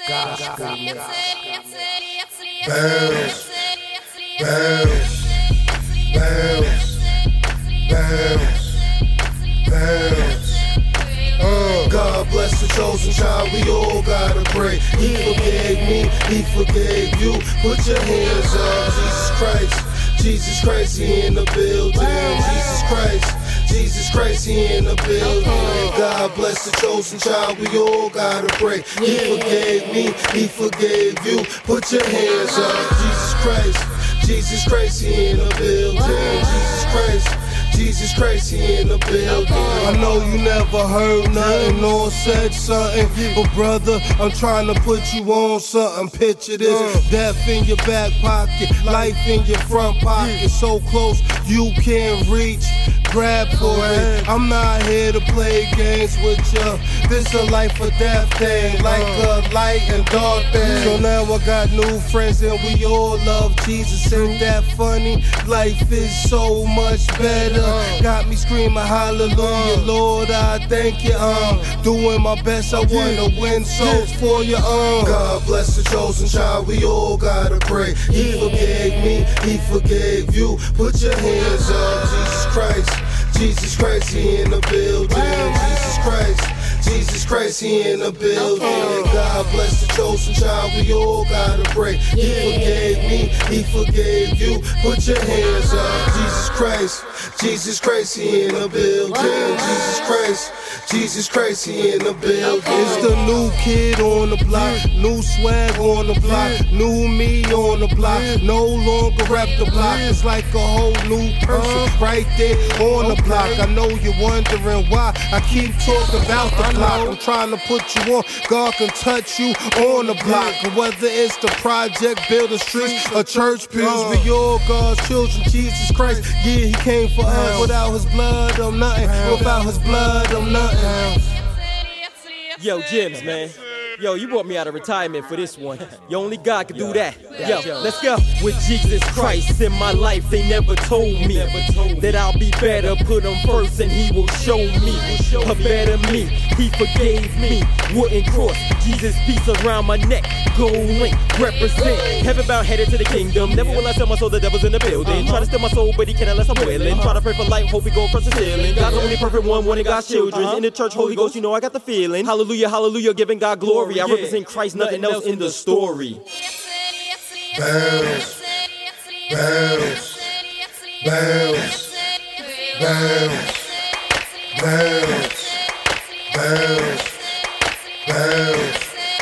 God bless the chosen child, we all gotta pray. He forgave me, he forgave you. Put your hands up, Jesus Christ, Jesus Christ, he in the building. Jesus Christ, he in the building. God bless the chosen child, we all gotta pray. He forgave me, he forgave you. Put your hands up, Jesus Christ, he in the building. Jesus Christ, he in the building. I know you never heard nothing or said something, but brother, I'm trying to put you on something. Picture this, death in your back pocket, life in your front pocket, so close you can't reach. Grab for it. I'm not here to play games with ya. This a life or death thing, like a light and dark thing. So now I got new friends and we all love Jesus. Ain't that funny? Life is so much better. Got me screaming hallelujah, Lord, I thank you. Doing my best, I wanna win souls for you. God bless the chosen child, we all gotta pray. He forgave me, he forgave you. Put your hands up, Jesus Christ, he in the building. Jesus Christ, he in the building. God bless the chosen child, we all gotta pray. He forgave me, he forgave you. Put your hands up, Jesus Christ, he in the building. Jesus Christ, he in the building. It's the new kid on the block, new swag on the block, new me on the block. No longer rap the block, it's like a whole new person right there on the block. I know you're wondering why I keep talking about the block. I'm trying to put you on, God can touch you on the block. Whether it's the project, building streets, or church pews, we all God's children. Jesus Christ, yeah, he came for us. Without his blood, I'm nothing. Without his blood, I'm nothing. Yo, Jims, man. Yo, you brought me out of retirement for this one. Yo, only God can do that. Yo, let's go. With Jesus Christ in my life, they never told me that I'll be better. Put him first and he will show me a better me. He forgave me, wouldn't cross. Jesus' peace around my neck. Gold link, represent. Heaven bound, headed to the kingdom. Never will I tell my soul the devil's in the building. Try to steal my soul, but he can't unless I'm willing. Try to pray for life, hope he go across the ceiling. God's the only perfect one of God's children. In the church, Holy Ghost, you know I got the feeling. Hallelujah, hallelujah, giving God glory. I represent Christ, nothing else in the story. Bounce, bounce, bounce, bounce, bounce, bounce, bounce.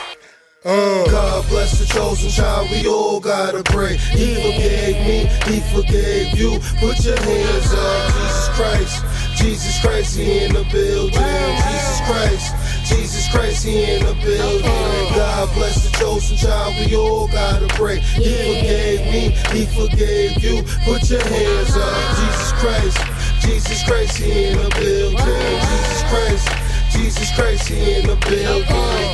God bless the chosen child, we all gotta pray. He forgave me, he forgave you. Put your hands up, Jesus Christ, he in the building. Jesus Christ, he in the building. God bless the chosen child, we all gotta pray. He forgave me, he forgave you. Put your hands up, Jesus Christ, he in the building. Jesus Christ, he in the building.